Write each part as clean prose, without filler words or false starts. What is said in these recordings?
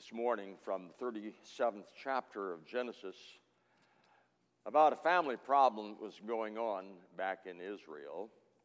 this morning from the 37th chapter of Genesis about a family problem that was going on back in Israel.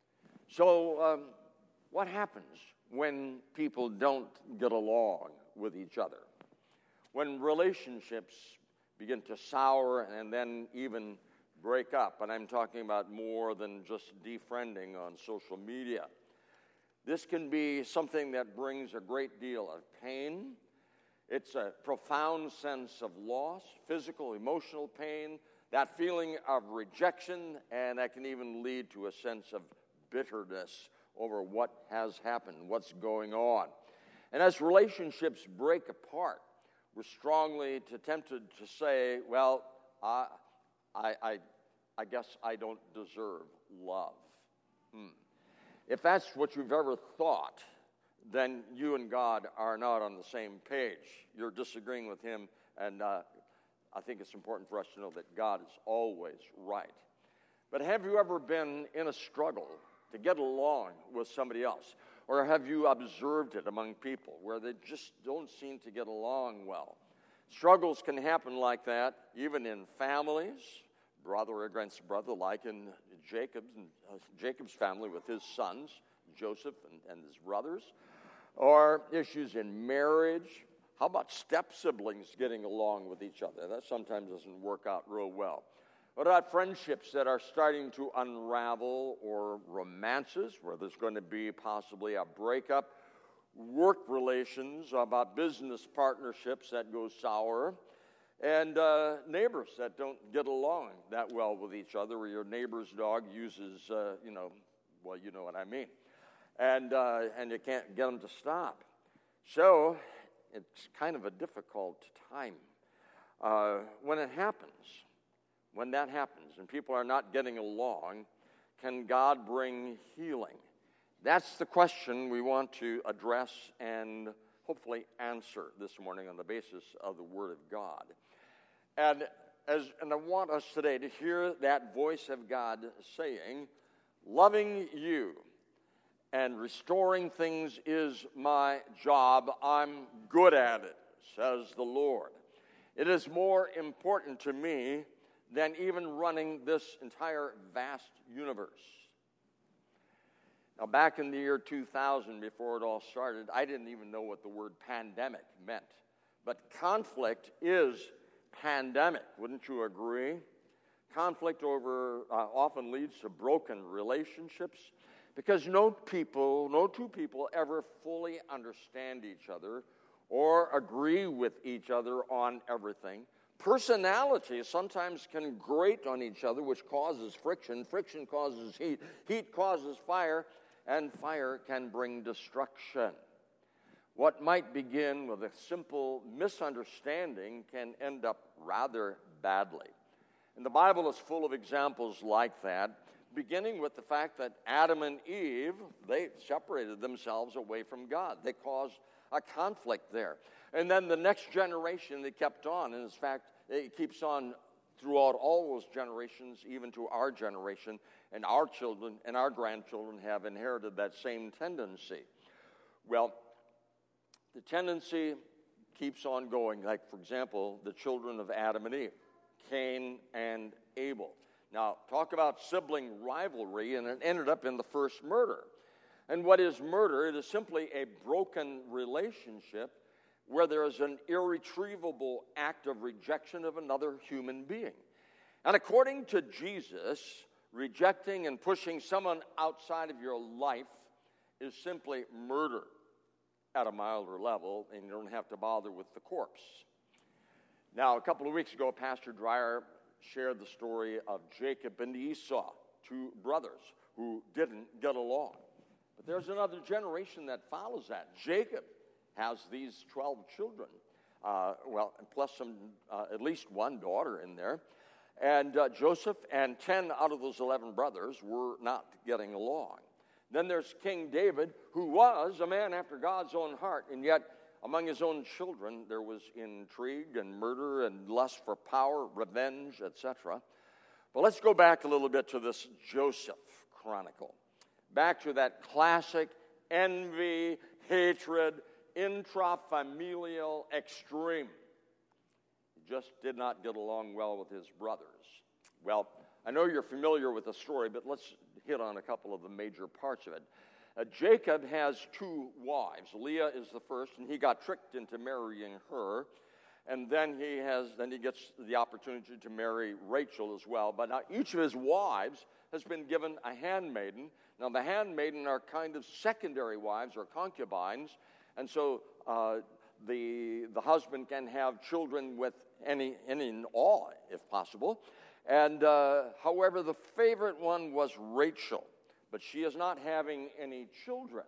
So what happens when people don't get along with each other? When relationships begin to sour and then even break up, and I'm talking about more than just defriending on social media. This can be something that brings a great deal of pain. It's a profound sense of loss, physical, emotional pain, that feeling of rejection, and that can even lead to a sense of bitterness over what has happened, what's going on. And as relationships break apart, we're strongly tempted to say, well, I guess I don't deserve love. If that's what you've ever thought, then you and God are not on the same page. You're disagreeing with him, and I think it's important for us to know that God is always right. But have you ever been in a struggle to get along with somebody else? Or have you observed it among people where they just don't seem to get along well? Struggles can happen like that, even in families, brother against brother, like in Jacob's family with his sons, Joseph and his brothers, or issues in marriage. How about step-siblings getting along with each other? That sometimes doesn't work out real well. What about friendships that are starting to unravel, or romances where there's going to be possibly a breakup? Work relations, about business partnerships that go sour, and neighbors that don't get along that well with each other, or your neighbor's dog uses, you know what I mean. And you can't get them to stop. So it's kind of a difficult time. When that happens, and people are not getting along, can God bring healing? That's the question we want to address and hopefully answer this morning on the basis of the Word of God. And I want us today to hear that voice of God saying, loving you and restoring things is my job. I'm good at it, says the Lord. It is more important to me than even running this entire vast universe. Now, back in the year 2000, before it all started, I didn't even know what the word pandemic meant. But conflict is pandemic, wouldn't you agree? Conflict often leads to broken relationships because no two people ever fully understand each other or agree with each other on everything. Personalities sometimes can grate on each other, which causes friction. Friction causes heat. Heat causes fire, and fire can bring destruction. What might begin with a simple misunderstanding can end up rather badly. And the Bible is full of examples like that, beginning with the fact that Adam and Eve, they separated themselves away from God. They caused a conflict there. And then the next generation, they kept on. And in fact, it keeps on throughout all those generations, even to our generation. And our children and our grandchildren have inherited that same tendency. Well, the tendency keeps on going. Like, for example, the children of Adam and Eve, Cain and Abel. Now, talk about sibling rivalry, and it ended up in the first murder. And what is murder? It is simply a broken relationship where there is an irretrievable act of rejection of another human being. And according to Jesus, rejecting and pushing someone outside of your life is simply murder at a milder level, and you don't have to bother with the corpse. Now, a couple of weeks ago, Pastor Dreyer shared the story of Jacob and Esau, two brothers who didn't get along. But there's another generation that follows that. Jacob has these 12 children, plus at least one daughter in there. And Joseph and 10 out of those 11 brothers were not getting along. Then there's King David, who was a man after God's own heart, and yet among his own children there was intrigue and murder and lust for power, revenge, etc. But let's go back a little bit to this Joseph chronicle. Back to that classic envy, hatred, intrafamilial extreme. He just did not get along well with his brothers. Well, I know you're familiar with the story, but let's hit on a couple of the major parts of it. Jacob has two wives. Leah is the first, and he got tricked into marrying her. And then he gets the opportunity to marry Rachel as well. But now each of his wives has been given a handmaiden. Now the handmaiden are kind of secondary wives or concubines, and so the husband can have children with any and all, if possible. And however, the favorite one was Rachel, but she is not having any children.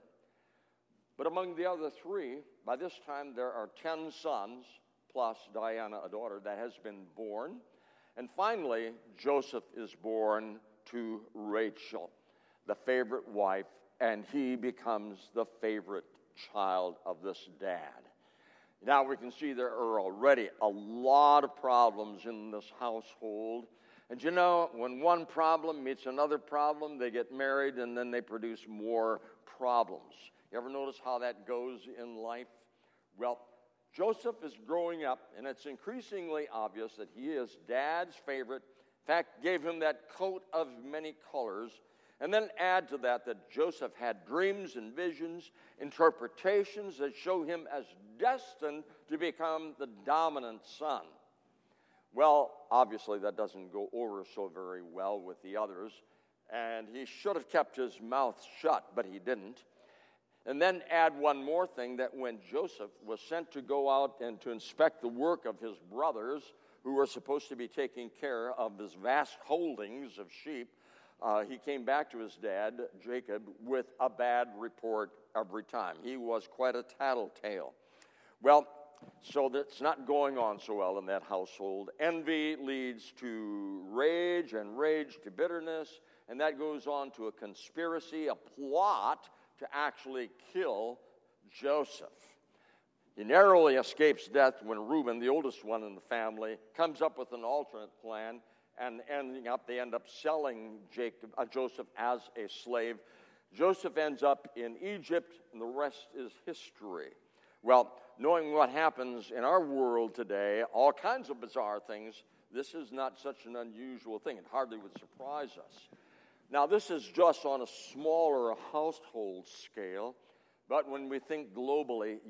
But among the other three, by this time there are 10 sons, plus Diana, a daughter, that has been born. And finally, Joseph is born to Rachel, the favorite wife, and he becomes the favorite child of this dad. Now we can see there are already a lot of problems in this household. And you know, when one problem meets another problem, they get married and then they produce more problems. You ever notice how that goes in life? Well, Joseph is growing up, and it's increasingly obvious that he is Dad's favorite. In fact, gave him that coat of many colors. And then add to that Joseph had dreams and visions, interpretations that show him as destined to become the dominant son. Well, obviously that doesn't go over so very well with the others, and he should have kept his mouth shut, but he didn't. And then add one more thing, that when Joseph was sent to go out and to inspect the work of his brothers, who were supposed to be taking care of his vast holdings of sheep, he came back to his dad, Jacob, with a bad report every time. He was quite a tattletale. Well, so that's not going on so well in that household. Envy leads to rage, and rage to bitterness, and that goes on to a conspiracy, a plot to actually kill Joseph. He narrowly escapes death when Reuben, the oldest one in the family, comes up with an alternate plan, and they end up selling Joseph as a slave. Joseph ends up in Egypt, and the rest is history. Well, knowing what happens in our world today, all kinds of bizarre things, this is not such an unusual thing. It hardly would surprise us. Now, this is just on a smaller household scale, but when we think globally,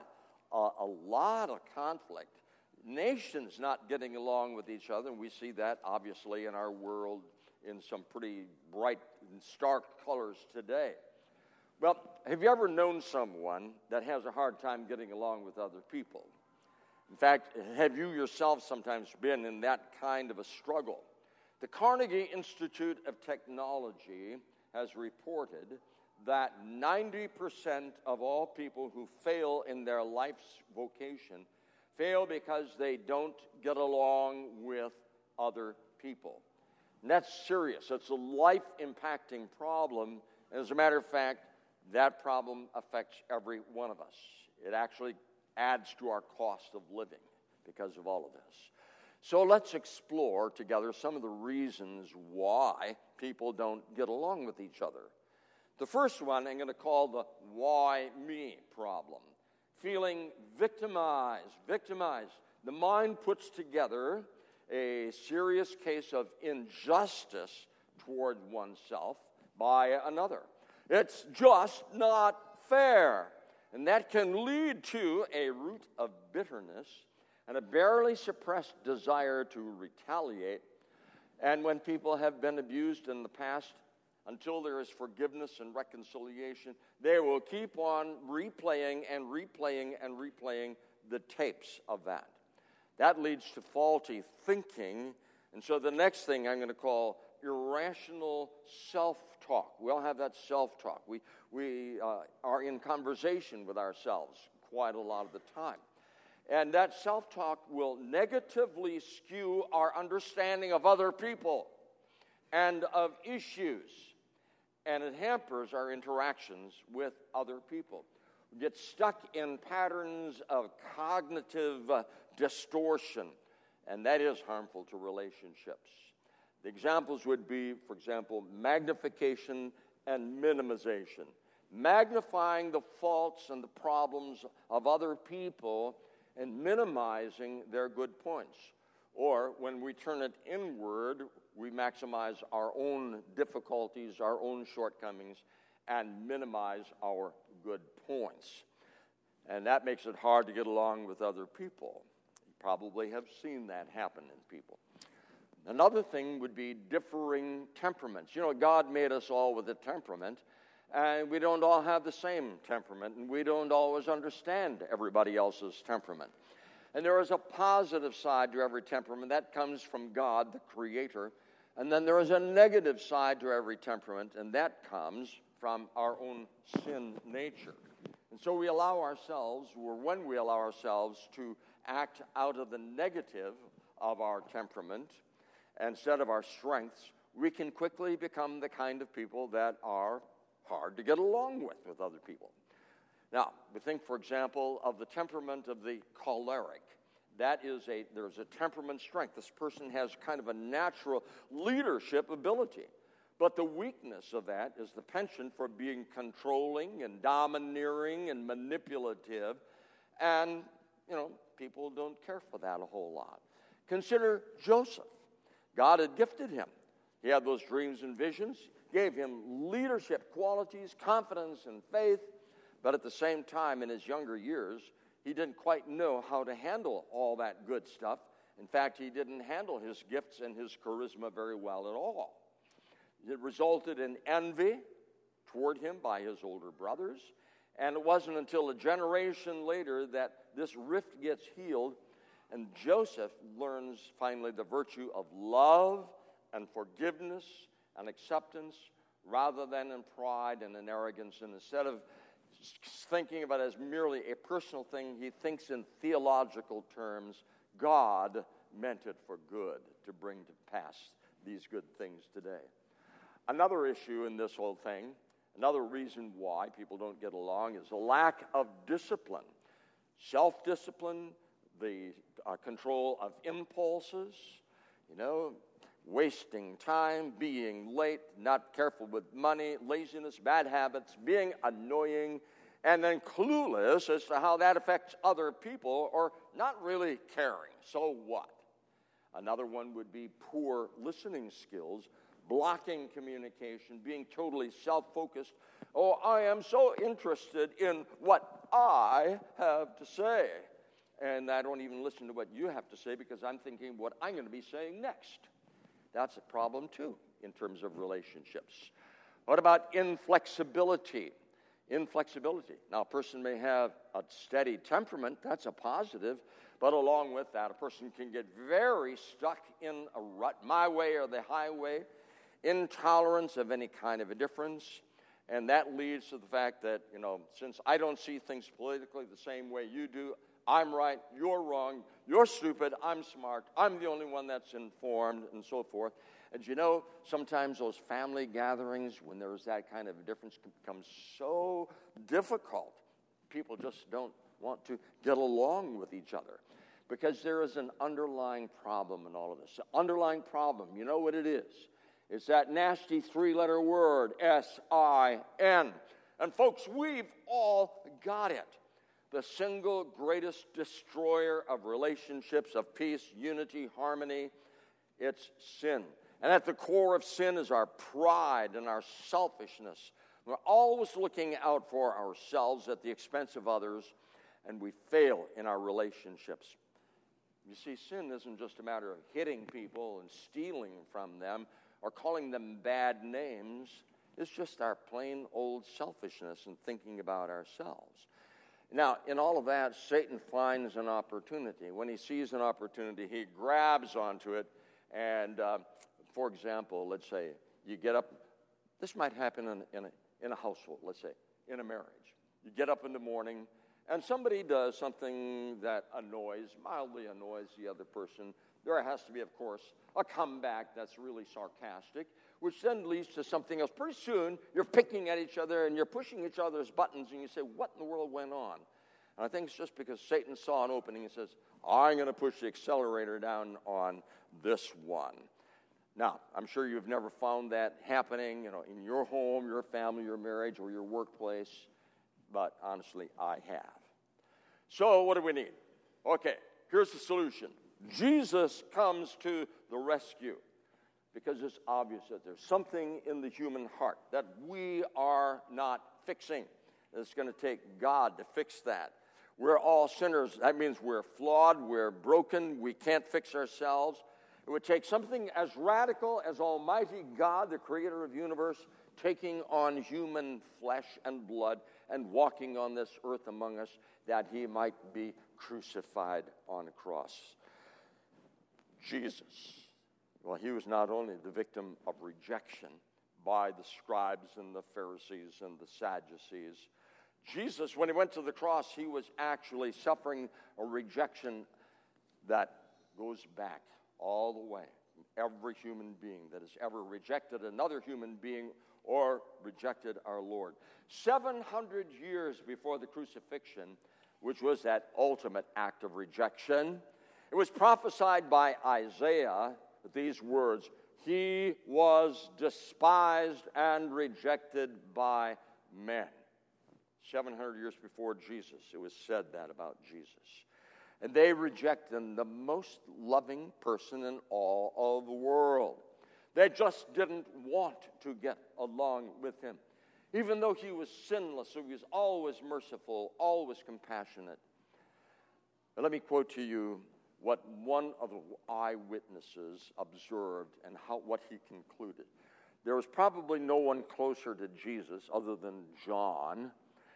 a lot of conflict. Nations not getting along with each other, and we see that obviously in our world in some pretty bright and stark colors today. Well, have you ever known someone that has a hard time getting along with other people? In fact, have you yourself sometimes been in that kind of a struggle? The Carnegie Institute of Technology has reported that 90% of all people who fail in their life's vocation fail because they don't get along with other people. And that's serious. It's a life-impacting problem. As a matter of fact, that problem affects every one of us. It actually adds to our cost of living because of all of this. So let's explore together some of the reasons why people don't get along with each other. The first one I'm going to call the why me problem. Feeling victimized. The mind puts together a serious case of injustice toward oneself by another. It's just not fair. And that can lead to a root of bitterness and a barely suppressed desire to retaliate. And when people have been abused in the past, until there is forgiveness and reconciliation, they will keep on replaying the tapes of that. That leads to faulty thinking. And so the next thing I'm going to call irrational self-talk. We all have that self-talk. We are in conversation with ourselves quite a lot of the time. And that self-talk will negatively skew our understanding of other people and of issues. And it hampers our interactions with other people. We get stuck in patterns of cognitive distortion, and that is harmful to relationships. The examples would be, for example, magnification and minimization. magnifying the faults and the problems of other people and minimizing their good points. Or when we turn it inward, we maximize our own difficulties, our own shortcomings, and minimize our good points. And that makes it hard to get along with other people. You probably have seen that happen in people. Another thing would be differing temperaments. You know, God made us all with a temperament, and we don't all have the same temperament, and we don't always understand everybody else's temperament. And there is a positive side to every temperament. That comes from God, the Creator. And then there is a negative side to every temperament, and that comes from our own sin nature. And so we allow ourselves, or when we allow ourselves to act out of the negative of our temperament instead of our strengths, we can quickly become the kind of people that are hard to get along with other people. Now, we think, for example, of the temperament of the choleric. There's a temperament strength. This person has kind of a natural leadership ability. But the weakness of that is the penchant for being controlling and domineering and manipulative. And, people don't care for that a whole lot. Consider Joseph. God had gifted him. He had those dreams and visions, gave him leadership qualities, confidence and faith. But at the same time, in his younger years, he didn't quite know how to handle all that good stuff. In fact, he didn't handle his gifts and his charisma very well at all. It resulted in envy toward him by his older brothers. And it wasn't until a generation later that this rift gets healed, and Joseph learns finally the virtue of love and forgiveness and acceptance rather than in pride and in arrogance. And instead of thinking of it as merely a personal thing, he thinks in theological terms. God meant it for good to bring to pass these good things today. Another issue in this whole thing, another reason why people don't get along, is a lack of discipline. Self-discipline, the control of impulses, wasting time, being late, not careful with money, laziness, bad habits, being annoying, and then clueless as to how that affects other people or not really caring. So what? Another one would be poor listening skills, blocking communication, being totally self-focused. Oh, I am so interested in what I have to say. And I don't even listen to what you have to say because I'm thinking what I'm going to be saying next. That's a problem, too, in terms of relationships. What about inflexibility? Inflexibility. Now, a person may have a steady temperament. That's a positive. But along with that, a person can get very stuck in a rut, my way or the highway, intolerance of any kind of a difference. And that leads to the fact that, since I don't see things politically the same way you do, I'm right, you're wrong, you're stupid, I'm smart, I'm the only one that's informed, and so forth. And sometimes those family gatherings, when there's that kind of a difference, can become so difficult. People just don't want to get along with each other because there is an underlying problem in all of this. The underlying problem, you know what it is? It's that nasty three-letter word, S-I-N. And folks, we've all got it. The single greatest destroyer of relationships, of peace, unity, harmony, it's sin. And at the core of sin is our pride and our selfishness. We're always looking out for ourselves at the expense of others, and we fail in our relationships. You see, sin isn't just a matter of hitting people and stealing from them or calling them bad names. It's just our plain old selfishness and thinking about ourselves. Now, in all of that, Satan finds an opportunity. When he sees an opportunity, he grabs onto it. And, for example, let's say you get up. This might happen in a household, let's say, in a marriage. You get up in the morning, and somebody does something that mildly annoys the other person. There has to be, of course, a comeback that's really sarcastic, which then leads to something else. Pretty soon, you're picking at each other, and you're pushing each other's buttons, and you say, what in the world went on? And I think it's just because Satan saw an opening and says, I'm going to push the accelerator down on this one. Now, I'm sure you've never found that happening, in your home, your family, your marriage, or your workplace, but honestly, I have. So, what do we need? Okay, here's the solution. Jesus comes to the rescue because it's obvious that there's something in the human heart that we are not fixing. It's going to take God to fix that. We're all sinners. That means we're flawed, we're broken, we can't fix ourselves. It would take something as radical as Almighty God, the creator of the universe, taking on human flesh and blood and walking on this earth among us that he might be crucified on a cross. Jesus, well, he was not only the victim of rejection by the scribes and the Pharisees and the Sadducees. Jesus, when he went to the cross, he was actually suffering a rejection that goes back all the way from every human being that has ever rejected another human being or rejected our Lord. 700 years before the crucifixion, which was that ultimate act of rejection, it was prophesied by Isaiah with these words, "He was despised and rejected by men." 700 years before Jesus, it was said that about Jesus. And they reject him, the most loving person in all of the world. They just didn't want to get along with him. Even though he was sinless, he was always merciful, always compassionate. But let me quote to you what one of the eyewitnesses observed and what he concluded. There was probably no one closer to Jesus other than John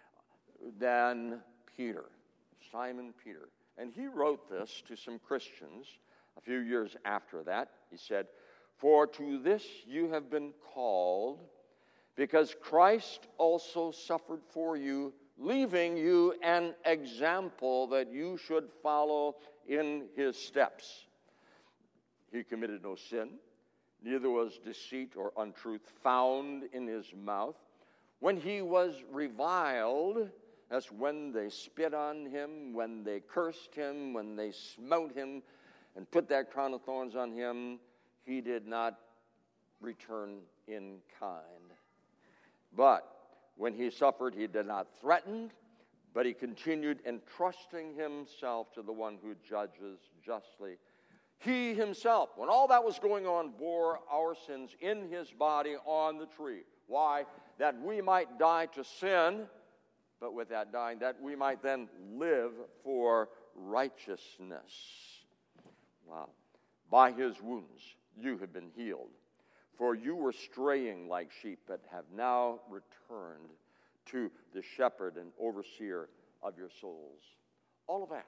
than Peter, Simon Peter. And he wrote this to some Christians a few years after that. He said, "For to this you have been called, because Christ also suffered for you, leaving you an example that you should follow in his steps. He committed no sin, neither was deceit or untruth found in his mouth. When he was reviled," that's when they spit on him, when they cursed him, when they smote him and put that crown of thorns on him, "he did not return in kind. But when he suffered, he did not threaten, but he continued entrusting himself to the one who judges justly. He himself, when all that was going on, bore our sins in his body on the tree." Why? That we might die to sin, but with that dying, that we might then live for righteousness. Wow. "By his wounds you have been healed. For you were straying like sheep, but have now returned to the shepherd and overseer of your souls." All of that,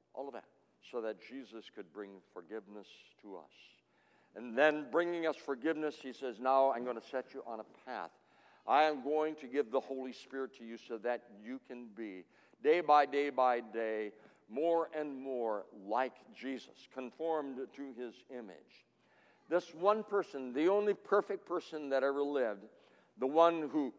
so that Jesus could bring forgiveness to us. And then bringing us forgiveness, he says, "Now I'm going to set you on a path. I am going to give the Holy Spirit to you so that you can be, day by day, more and more like Jesus, conformed to his image." This one person, the only perfect person that ever lived, the one who,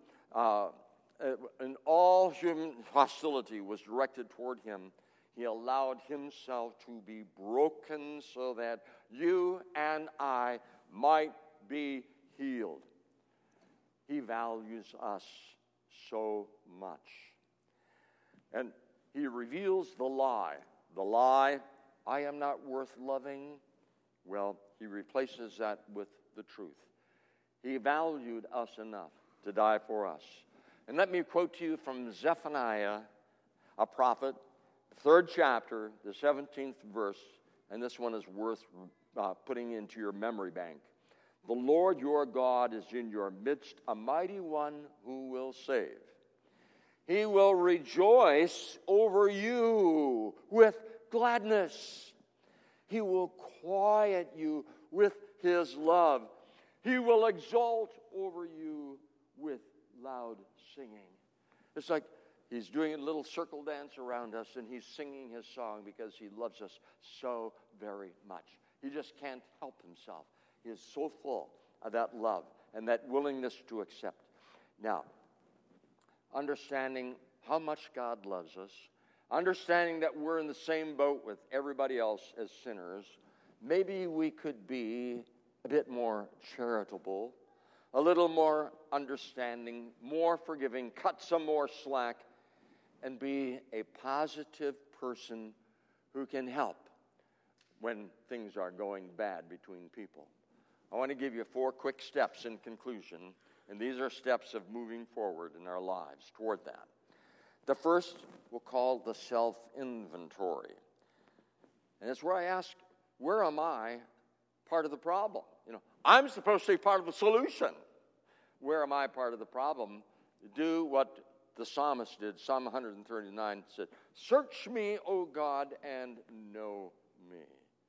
in all human hostility was directed toward him, he allowed himself to be broken so that you and I might be healed. He values us so much. And he reveals the lie. The lie, "I am not worth loving." Well, he replaces that with the truth. He valued us enough to die for us. And let me quote to you from Zephaniah, a prophet, 3rd chapter, the 17th verse, and this one is worth putting into your memory bank. "The Lord your God is in your midst, a mighty one who will save. He will rejoice over you with gladness. He will quiet you with his love. He will exult over you with loud singing." It's like he's doing a little circle dance around us, and he's singing his song because he loves us so very much. He just can't help himself. He is so full of that love and that willingness to accept. Now, understanding how much God loves us, understanding that we're in the same boat with everybody else as sinners, maybe we could be a bit more charitable, a little more understanding, more forgiving, cut some more slack, and be a positive person who can help when things are going bad between people. I want to give you 4 quick steps in conclusion, and these are steps of moving forward in our lives toward that. The first we'll call the self-inventory. And it's where I ask, where am I part of the problem? I'm supposed to be part of the solution. Where am I part of the problem? Do what the psalmist did. Psalm 139 said, "Search me, O God, and know me."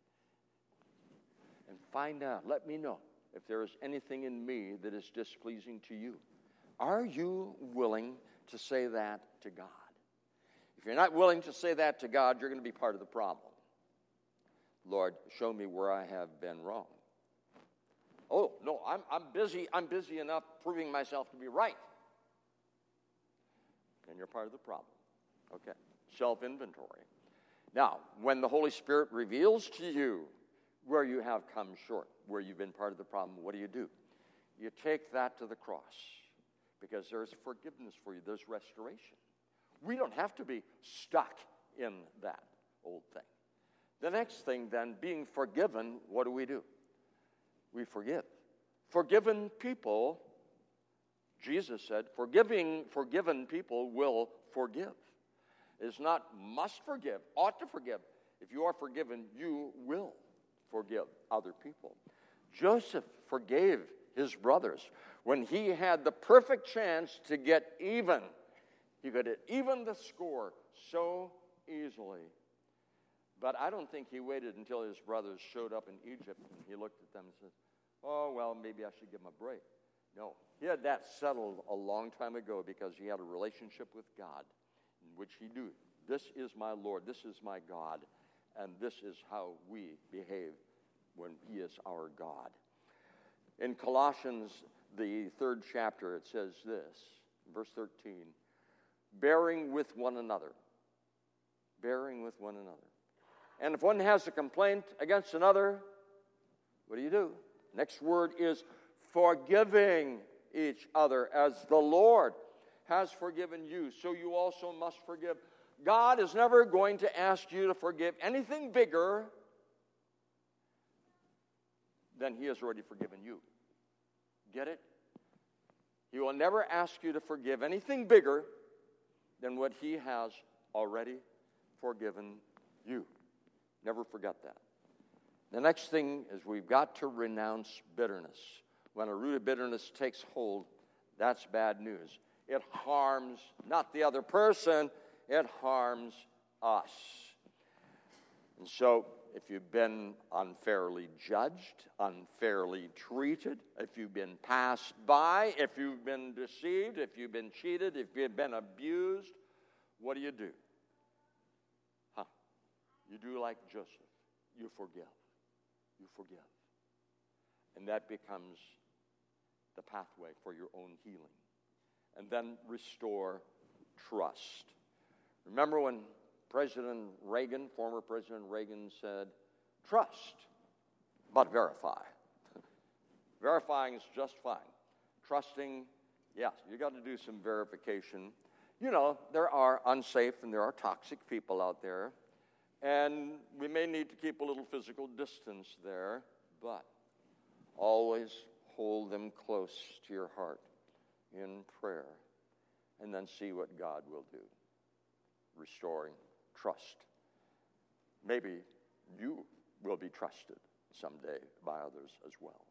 And find out, let me know if there is anything in me that is displeasing to you. Are you willing to say that to God? If you're not willing to say that to God, you're going to be part of the problem. Lord, show me where I have been wrong. Oh, no, I'm busy enough proving myself to be right. And you're part of the problem. Okay, self-inventory. Now, when the Holy Spirit reveals to you where you have come short, where you've been part of the problem, what do? You take that to the cross, because there's forgiveness for you. There's restoration. We don't have to be stuck in that old thing. The next thing, then, being forgiven, what do? We forgive. Forgiven people, Jesus said, forgiven people will forgive. It's not must forgive, ought to forgive. If you are forgiven, you will forgive other people. Joseph forgave his brothers when he had the perfect chance to get even. He could even the score so easily. But I don't think he waited until his brothers showed up in Egypt and he looked at them and said, "Oh, well, maybe I should give him a break." No, he had that settled a long time ago because he had a relationship with God in which he knew, this is my Lord, this is my God, and this is how we behave when he is our God. In Colossians, the 3rd chapter, it says this, verse 13, bearing with one another. Bearing with one another. And if one has a complaint against another, what do? Next word is forgiving each other as the Lord has forgiven you, so you also must forgive. God is never going to ask you to forgive anything bigger than he has already forgiven you. Get it? He will never ask you to forgive anything bigger than what he has already forgiven you. Never forget that. The next thing is we've got to renounce bitterness. When a root of bitterness takes hold, that's bad news. It harms not the other person, it harms us. And so, if you've been unfairly judged, unfairly treated, if you've been passed by, if you've been deceived, if you've been cheated, if you've been abused, what do? You do like Joseph. You forgive. You forgive. And that becomes the pathway for your own healing. And then restore trust. Remember when former President Reagan said, trust, but verify. Verifying is just fine. Trusting, yes, you got to do some verification. There are unsafe and there are toxic people out there. And we may need to keep a little physical distance there, but always hold them close to your heart in prayer, and then see what God will do, restoring trust. Maybe you will be trusted someday by others as well.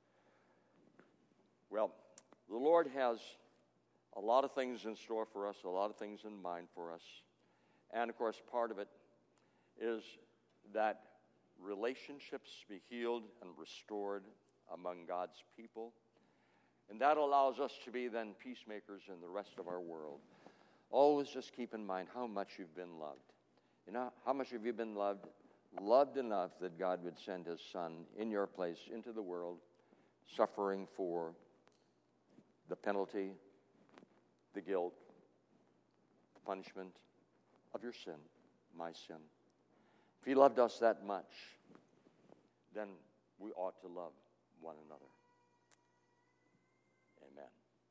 Well, the Lord has a lot of things in store for us, a lot of things in mind for us, and of course part of it is that relationships be healed and restored among God's people. And that allows us to be then peacemakers in the rest of our world. Always just keep in mind how much you've been loved. How much have you been loved? Loved enough that God would send his Son in your place into the world, suffering for the penalty, the guilt, the punishment of your sin, my sin. If he loved us that much, then we ought to love one another.